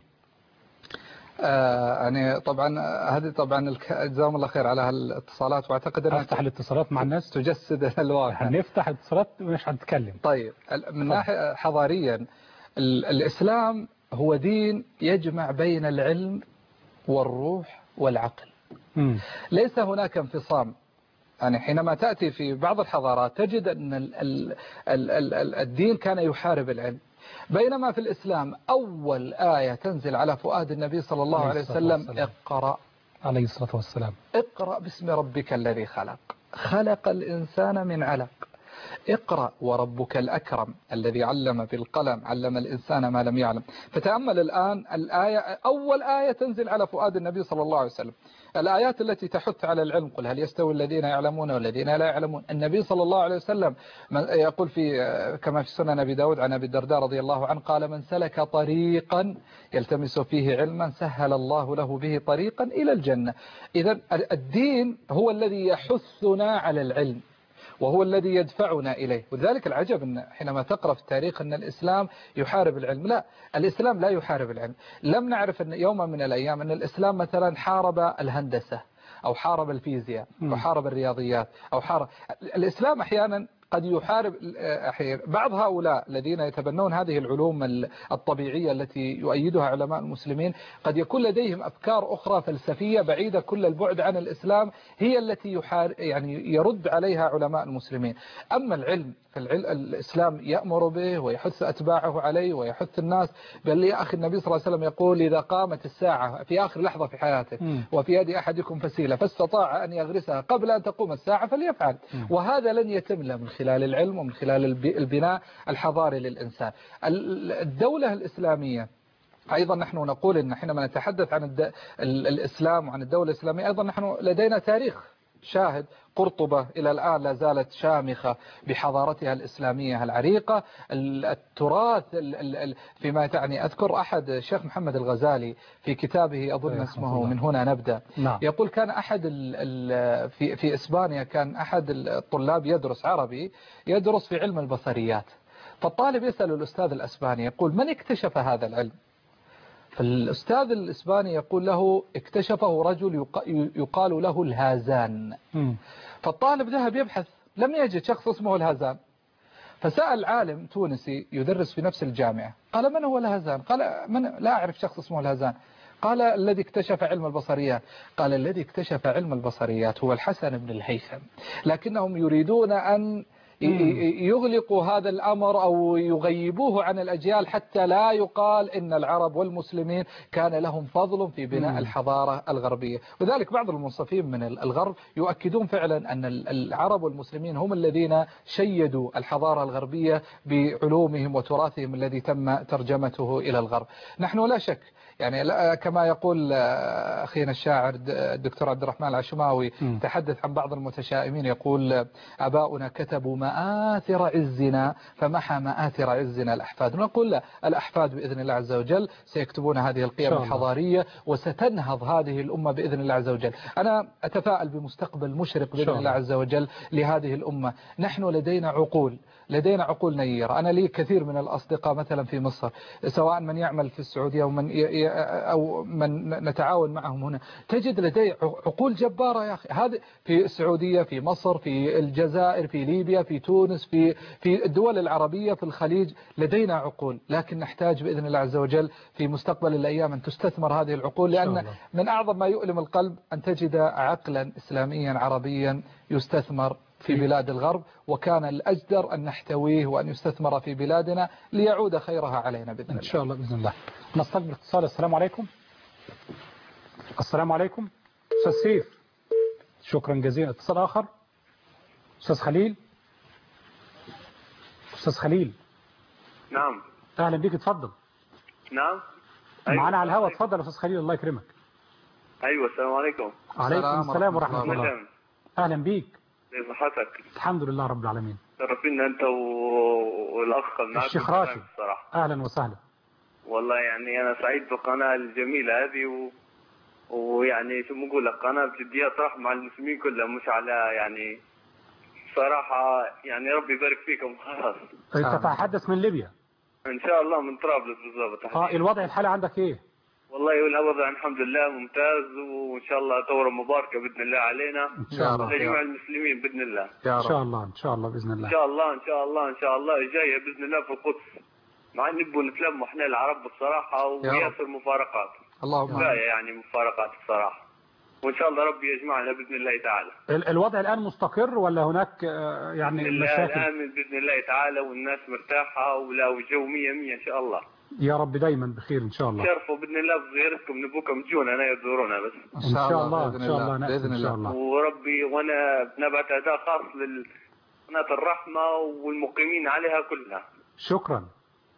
يعني طبعا هذه طبعا جزاهم الله خير على هالاتصالات، واعتقد ان افتح الاتصالات مع الناس تجسد الواقع. هنفتح الاتصالات مش هنتكلم. طيب من ناحية حضاريا الإسلام هو دين يجمع بين العلم والروح والعقل. ليس هناك انفصام. يعني حينما تأتي في بعض الحضارات تجد أن الدين كان يحارب العلم، بينما في الإسلام أول آية تنزل على فؤاد النبي صلى الله عليه وسلم اقرأ عليه الصلاة والسلام، اقرأ باسم ربك الذي خلق، خلق الإنسان من علق، اقرأ وربك الأكرم الذي علم بالقلم، علم الإنسان ما لم يعلم. فتأمل الآن الآية، أول آية تنزل على فؤاد النبي صلى الله عليه وسلم، الآيات التي تحث على العلم، قل هل يستوي الذين يعلمون والذين لا يعلمون. النبي صلى الله عليه وسلم يقول كما في سنن أبي داود عن أبي الدرداء رضي الله عنه قال من سلك طريقا يلتمس فيه علما سهل الله له به طريقا إلى الجنة. إذا الدين هو الذي يحثنا على العلم وهو الذي يدفعنا إليه. ولذلك العجب أن حينما تقرأ في التاريخ أن الإسلام يحارب العلم، لا، الإسلام لا يحارب العلم. لم نعرف أن يوما من الأيام أن الإسلام مثلا حارب الهندسة أو حارب الفيزياء أو حارب الرياضيات أو حارب الإسلام. أحيانا قد يحارب بعض هؤلاء الذين يتبنون هذه العلوم الطبيعية التي يؤيدها علماء المسلمين، قد يكون لديهم أفكار أخرى فلسفية بعيدة كل البعد عن الإسلام، هي التي يعني يرد عليها علماء المسلمين. أما العلم فالإسلام يأمر به ويحث أتباعه عليه ويحث الناس. بل يا أخي النبي صلى الله عليه وسلم يقول إذا قامت الساعة في آخر لحظة في حياته وفي يد أحدكم فسيلة فاستطاع أن يغرسها قبل أن تقوم الساعة فليفعل. وهذا لن يتم إلا من خلال العلم ومن خلال البناء الحضاري للإنسان. الدولة الإسلامية أيضا نحن نقول إن حينما نتحدث عن الإسلام وعن الدولة الإسلامية أيضا نحن لدينا تاريخ شاهد. قرطبة إلى الآن لا زالت شامخة بحضارتها الإسلامية العريقة. التراث فيما تعني أذكر أحد الشيخ محمد الغزالي في كتابه أظن اسمه من هنا نبدأ يقول كان أحد في إسبانيا كان أحد الطلاب يدرس عربي يدرس في علم البصريات، فالطالب يسأل الأستاذ الأسباني يقول من اكتشف هذا العلم؟ فالأستاذ الإسباني يقول له اكتشفه رجل يقال له الهازان. فالطالب ذهب يبحث لم يجد شخص اسمه الهازان، فسأل عالم تونسي يدرس في نفس الجامعة قال من هو الهازان؟ قال لا أعرف شخص اسمه الهازان. قال الذي اكتشف علم البصريات. قال الذي اكتشف علم البصريات هو الحسن بن الهيثم، لكنهم يريدون أن يغلقوا هذا الأمر أو يغيبوه عن الأجيال حتى لا يقال إن العرب والمسلمين كان لهم فضل في بناء الحضارة الغربية. وذلك بعض المنصفين من الغرب يؤكدون فعلا أن العرب والمسلمين هم الذين شيدوا الحضارة الغربية بعلومهم وتراثهم الذي تم ترجمته إلى الغرب. نحن لا شك يعني كما يقول أخينا الشاعر الدكتور عبد الرحمن العشماوي تحدث عن بعض المتشائمين يقول أباؤنا كتبوا مآثر عزنا فمحى مآثر عزنا الأحفاد. نقول لا، الأحفاد بإذن الله عز وجل سيكتبون هذه القيم الحضارية وستنهض هذه الأمة بإذن الله عز وجل. أنا أتفائل بمستقبل مشرق بإذن الله عز وجل لهذه الأمة. نحن لدينا عقول نيرة. أنا لي كثير من الأصدقاء مثلا في مصر سواء من يعمل في السعودية أو من نتعاون معهم هنا تجد لديه عقول جبارة يا أخي. هذه في السعودية في مصر في الجزائر في ليبيا في تونس في الدول العربية في الخليج لدينا عقول، لكن نحتاج بإذن الله عز وجل في مستقبل الأيام أن تستثمر هذه العقول، لأن من أعظم ما يؤلم القلب أن تجد عقلا إسلاميا عربيا يستثمر في بلاد الغرب، وكان الأجدر أن نحتويه وأن يستثمر في بلادنا ليعود خيرها علينا بإذن الله. إن شاء الله بإذن الله. نستقبل اتصال. السلام عليكم. السلام عليكم أستاذ سيف. شكرا جزيلا. اتصال آخر. أستاذ خليل. أستاذ خليل. نعم. أهلا بيك، اتفضل. نعم. معنا على الهواء، اتفضل يا أستاذ خليل الله يكرمك. أيوة السلام عليكم. عليكم السلام ورحمة الله. أهلا بيك. كيف صحتك؟ الحمد لله رب العالمين. شرفينا أنت والأخ معك الشيخ راشد. أهلا وسهلا. والله يعني أنا سعيد بالقناة الجميلة هذه ويعني شو بنقول لك قناة بجديات رحمة على المسلمين كلهم مش على يعني صراحة يعني ربي يبارك فيكم خلاص. أنت تتحدث من ليبيا؟ إن شاء الله من طرابلس بالضبط. الوضع الحالي عندك إيه؟ والله الوضع الحمد لله ممتاز، وإن شاء الله ثورة مباركة بإذن الله علينا إن شاء الله لجميع المسلمين بإذن الله. إن شاء الله إن شاء الله بإذن الله. إن شاء الله إن شاء الله إن شاء الله جاية بإذن الله في القدس، مع إن نبغوا نتلم إحنا العرب بصراحة وياسر مفارقات. اللهم يعني مفارقات الصراحة، وإن شاء الله ربي يجمعنا بإذن الله تعالى. الوضع الآن مستقر ولا هناك يعني مشاكل؟ الآن بإذن الله تعالى والناس مرتاحة والجو 100 إن شاء الله. يا رب دايما بخير إن شاء الله. شرفوا بإذن الله بزيارتكم، نبوكم تجونا هنا يزورونا بس. إن شاء الله إن شاء الله نأتي إن شاء الله. وربي وأنا نبعت أداء خاص لقناة الرحمة والمقيمين عليها كلها. شكرا.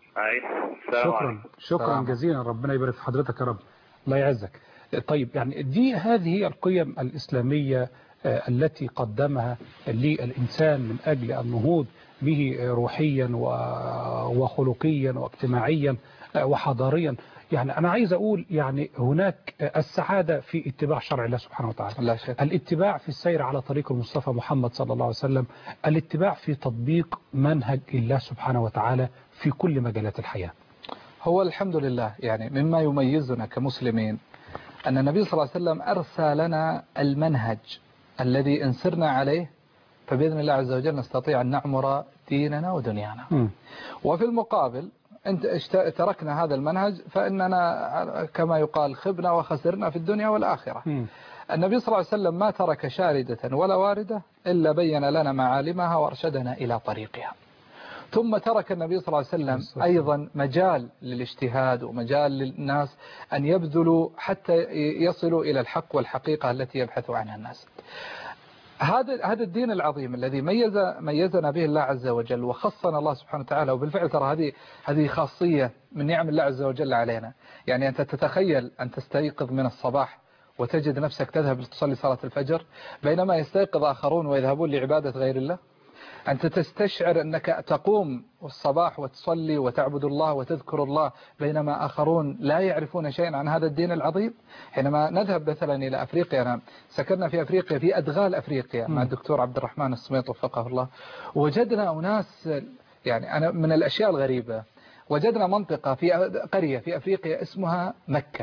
شكرا جزيلا. ربنا يبارك في حضرتك يا رب. الله يعزك. طيب يعني هذه القيم الإسلامية التي قدمها للإنسان من أجل النهوض به روحيا وخلقيا واجتماعيا وحضاريا. يعني أنا عايز أقول يعني هناك السعادة في اتباع شرع الله سبحانه وتعالى، الاتباع في السير على طريق المصطفى محمد صلى الله عليه وسلم، الاتباع في تطبيق منهج الله سبحانه وتعالى في كل مجالات الحياة. هو الحمد لله يعني مما يميزنا كمسلمين أن النبي صلى الله عليه وسلم أرسى لنا المنهج الذي إن سرنا عليه فبإذن الله عز وجل نستطيع أن نعمر ديننا ودنيانا. وفي المقابل أنت تركنا هذا المنهج فإننا كما يقال خبنا وخسرنا في الدنيا والآخرة. النبي صلى الله عليه وسلم ما ترك شاردة ولا واردة إلا بين لنا معالمها وارشدنا إلى طريقها. ثم ترك النبي صلى الله عليه وسلم أيضا مجال للاجتهاد ومجال للناس أن يبذلوا حتى يصلوا إلى الحق والحقيقة التي يبحث عنها الناس. هذا الدين العظيم الذي ميزنا به الله عز وجل وخصنا الله سبحانه وتعالى. وبالفعل ترى هذه خاصية من نعم الله عز وجل علينا. يعني أنت تتخيل أن تستيقظ من الصباح وتجد نفسك تذهب لتصلي صلاة الفجر بينما يستيقظ آخرون ويذهبون لعبادة غير الله. أنت تستشعر أنك تقوم الصباح وتصلي وتعبد الله وتذكر الله بينما آخرون لا يعرفون شيئا عن هذا الدين العظيم. حينما نذهب مثلا إلى أفريقيا، أنا سكننا في أفريقيا في أدغال أفريقيا مع الدكتور عبد الرحمن السميط وفقه الله، وجدنا أناس، يعني أنا من الأشياء الغريبة وجدنا منطقة في قرية في أفريقيا اسمها مكة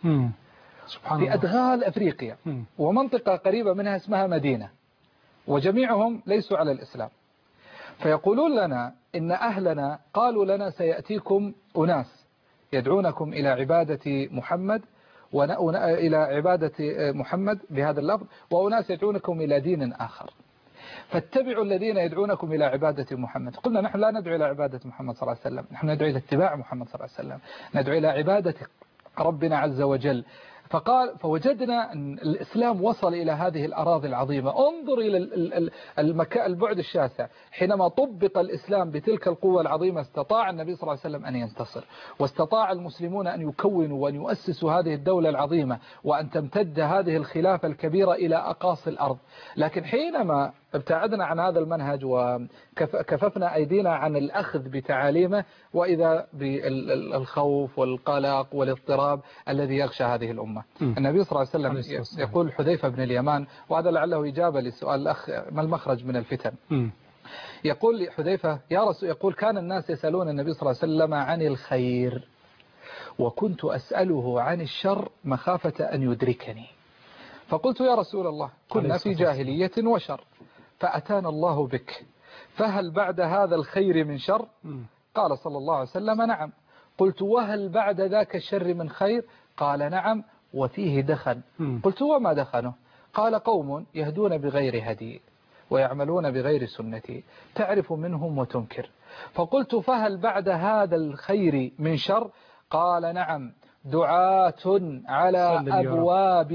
سبحان في الله. أدغال أفريقيا، ومنطقة قريبة منها اسمها مدينة، وجميعهم ليسوا على الإسلام. فيقولون لنا إن أهلنا قالوا لنا سيأتيكم أناس يدعونكم إلى عبادة محمد إلى عبادة محمد بهذا اللفظ، وأناس يدعونكم إلى دين آخر، فاتبعوا الذين يدعونكم إلى عبادة محمد. قلنا نحن لا ندعو إلى عبادة محمد صلى الله عليه وسلم، نحن ندعو إلى اتباع محمد صلى الله عليه وسلم، ندعو إلى عبادة ربنا عز وجل. فوجدنا أن الإسلام وصل إلى هذه الأراضي العظيمة. انظر إلى البعد الشاسع. حينما طبق الإسلام بتلك القوة العظيمة استطاع النبي صلى الله عليه وسلم أن ينتصر، واستطاع المسلمون أن يكونوا وأن يؤسسوا هذه الدولة العظيمة، وأن تمتد هذه الخلافة الكبيرة إلى أقاصي الأرض. لكن حينما ابتعدنا عن هذا المنهج وكففنا أيدينا عن الأخذ بتعاليمه، وإذا بالخوف والقلق والاضطراب الذي يغشى هذه الأمة. النبي صلى الله عليه وسلم يقول حذيفة بن اليمان، وهذا لعله إجابة لسؤال الأخ ما المخرج من الفتن. يقول لحذيفة يا رسول، يقول كان الناس يسألون النبي صلى الله عليه وسلم عن الخير وكنت أسأله عن الشر مخافة أن يدركني، فقلت يا رسول الله كنا في جاهلية وشر فأتانا الله بك، فهل بعد هذا الخير من شر؟ قال صلى الله عليه وسلم نعم. قلت وهل بعد ذاك الشر من خير؟ قال نعم وفيه دخن. قلت وما دخنه؟ قال قوم يهدون بغير هدي ويعملون بغير سنتي تعرف منهم وتنكر. فقلت فهل بعد هذا الخير من شر؟ قال نعم دعاة على أبواب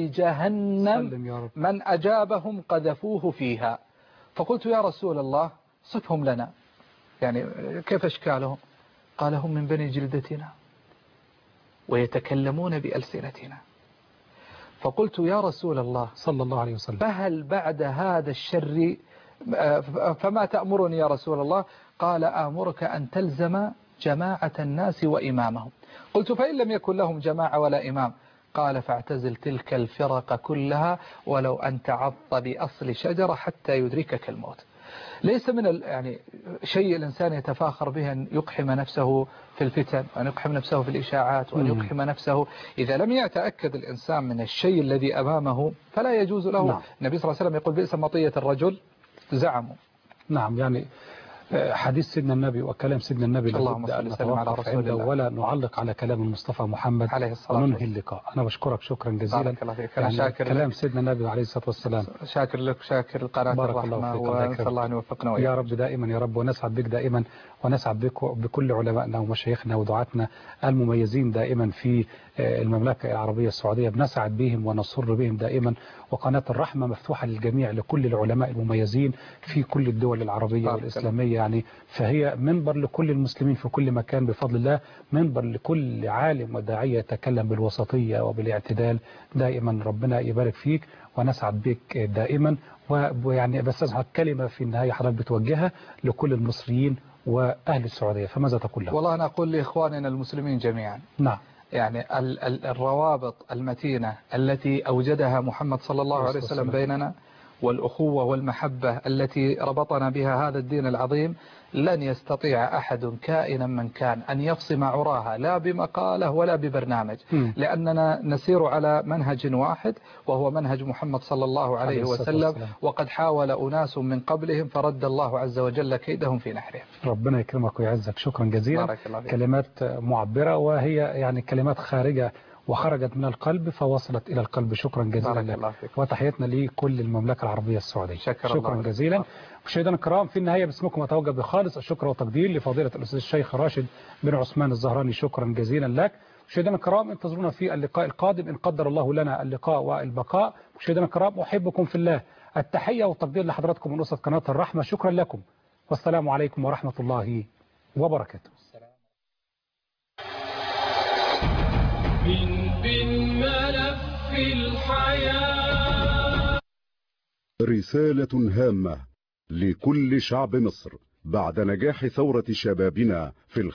جهنم من أجابهم قذفوه فيها. فقلت يا رسول الله صفهم لنا، يعني كيف أشكالهم؟ قال هم من بني جلدتنا ويتكلمون بألسنتنا. فقلت يا رسول الله صلى الله عليه وسلم فهل بعد هذا الشر فما تأمرني يا رسول الله؟ قال آمرك أن تلزم جماعة الناس وإمامهم. قلت فإن لم يكن لهم جماعة ولا إمام؟ قال فاعتزل تلك الفرق كلها ولو أن تعض بأصل شجرة حتى يدركك الموت. ليس من يعني شيء الإنسان يتفاخر به أن يقحم نفسه في الفتن، وأن يقحم نفسه في الإشاعات، وأن يقحم نفسه إذا لم يتأكد الإنسان من الشيء الذي أمامه فلا يجوز له. نعم. النبي صلى الله عليه وسلم يقول بئس مطية الرجل زعموا. نعم، يعني حديث سيدنا النبي وكلام سيدنا النبي اللهم صل وسلم على رسول الله ولا نعلق على كلام المصطفى محمد عليه الصلاة والسلام وننهي اللقاء. أنا بشكرك شكرا جزيلا. يعني شاكر كلام سيدنا النبي عليه الصلاة والسلام. شاكر لك شاكر القناة الرحمة، ونسأل الله أن يوفقنا وإياك يا رب دائما يا رب، ونسعد بك دائما، ونسعد بك بكل علمائنا ومشايخنا ودعاتنا المميزين دائما في المملكة العربية السعودية، بنسعد بهم ونصر بهم دائما. وقناة الرحمة مفتوحة للجميع، لكل العلماء المميزين في كل الدول العربية والإسلامية، يعني فهي منبر لكل المسلمين في كل مكان بفضل الله، منبر لكل عالم وداعية يتكلم بالوسطية وبالاعتدال دائما. ربنا يبارك فيك ونسعد بك دائما. ويعني بس أزهد كلمة في النهاية حضرتك بتوجهها لكل المصريين وأهل السعودية، فماذا تقول لهم؟ والله أنا أقول لإخواننا المسلمين جميعا، نعم، يعني الروابط المتينة التي أوجدها محمد صلى الله عليه وسلم بيننا، والأخوة والمحبة التي ربطنا بها هذا الدين العظيم، لن يستطيع أحد كائنا من كان أن يفصم عراها لا بمقالة ولا ببرنامج، لأننا نسير على منهج واحد وهو منهج محمد صلى الله عليه وسلم. وقد حاول أناس من قبلهم فرد الله عز وجل كيدهم في نحرهم. ربنا يكرمك ويعزك، شكرا جزيلا. كلمات معبرة، وهي يعني كلمات خارجة وخرجت من القلب فوصلت إلى القلب. شكرا جزيلا لك، وتحياتنا لكل المملكة العربية السعودية. شكرا جزيلا. مشاهدينا الكرام، في النهاية باسمكم أتوجه بخالص الشكر والتقدير لفضيلة الأستاذ الشيخ راشد بن عثمان الزهراني، شكرا جزيلا لك. مشاهدينا الكرام، انتظرونا في اللقاء القادم إن قدر الله لنا اللقاء والبقاء. مشاهدينا الكرام، أحبكم في الله، التحية والتقدير لحضراتكم من أسرة قناة الرحمة. شكرا لكم والسلام عليكم ورحمة الله وبركاته. من بين ملف الحياة رسالة هامة لكل شعب مصر بعد نجاح ثورة شبابنا في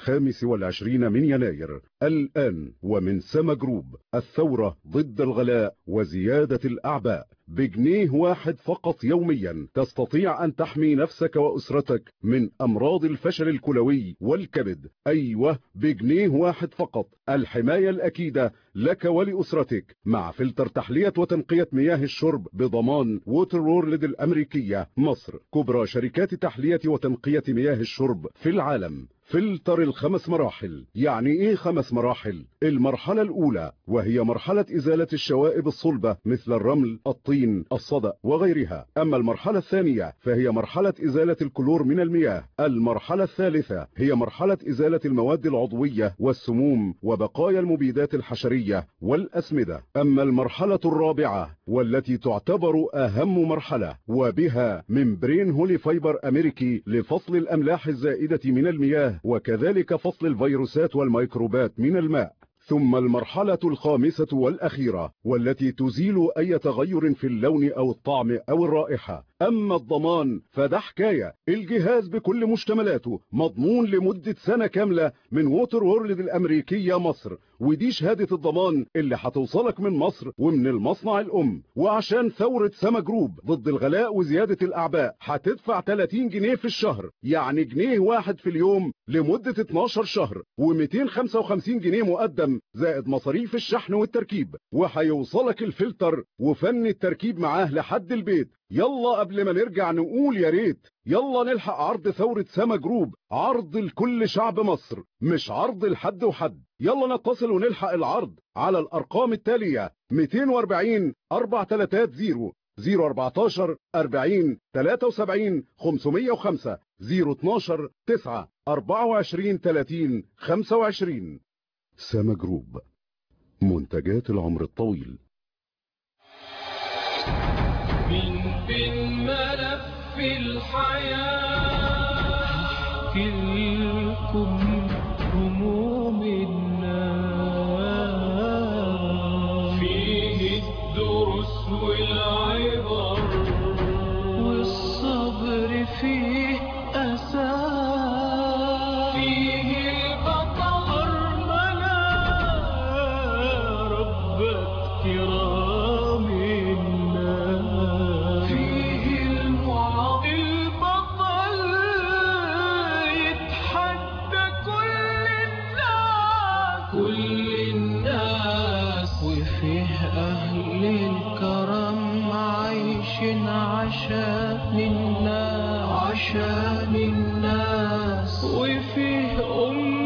25 من يناير. الآن ومن سما جروب الثورة ضد الغلاء وزيادة الأعباء. بجنيه واحد فقط يوميا تستطيع أن تحمي نفسك وأسرتك من أمراض الفشل الكلوي والكبد. أيوة، بجنيه واحد فقط الحماية الأكيدة لك ولأسرتك مع فلتر تحلية وتنقية مياه الشرب بضمان ووتر وورلد الأمريكية. مصر كبرى شركات تحلية وتنقية مياه الشرب في العالم. فلتر ال5 مراحل. يعني ايه 5 مراحل؟ المرحلة الاولى وهي مرحلة ازالة الشوائب الصلبة مثل الرمل، الطين، الصدأ وغيرها. اما المرحلة الثانية فهي مرحلة ازالة الكلور من المياه. المرحلة الثالثة هي مرحلة ازالة المواد العضوية والسموم وبقايا المبيدات الحشرية والاسمدة. اما المرحلة الرابعة والتي تعتبر اهم مرحلة وبها ممبرين هولي فايبر امريكي لفصل الاملاح الزائدة من المياه وكذلك فصل الفيروسات والميكروبات من الماء. ثم المرحلة الخامسة والأخيرة والتي تزيل أي تغير في اللون أو الطعم أو الرائحة. أما الضمان فده حكاية. الجهاز بكل مشتملاته مضمون لمدة سنة كاملة من ووتر وورلد الأمريكية مصر، ودي شهادة الضمان اللي هتوصلك من مصر ومن المصنع الأم. وعشان ثورة سما جروب ضد الغلاء وزيادة الأعباء هتدفع 30 جنيه في الشهر، يعني جنيه واحد في اليوم لمدة 12 شهر، و255 جنيه مقدم زائد مصاريف الشحن والتركيب، وهيوصلك الفلتر وفن التركيب معاه لحد البيت. يلا قبل ما نرجع نقول يا ريت، يلا نلحق عرض ثورة سما جروب، عرض لكل شعب مصر مش عرض لحد وحد. يلا نتصل ونلحق العرض على الأرقام التالية: 240 430 014 40 73 505 012 9 24 30 25. سما جروب، منتجات العمر الطويل. من بين ملف الحياة احكي لكم هموم الناس، فيه الدروس والعبر والصبر فيه أساس، فيه البطل أرملة ربت كرام الناس، فيه البطل يتحدى كل الناس، وفيه أهل الكرم عايشين عشان الناس، وفيه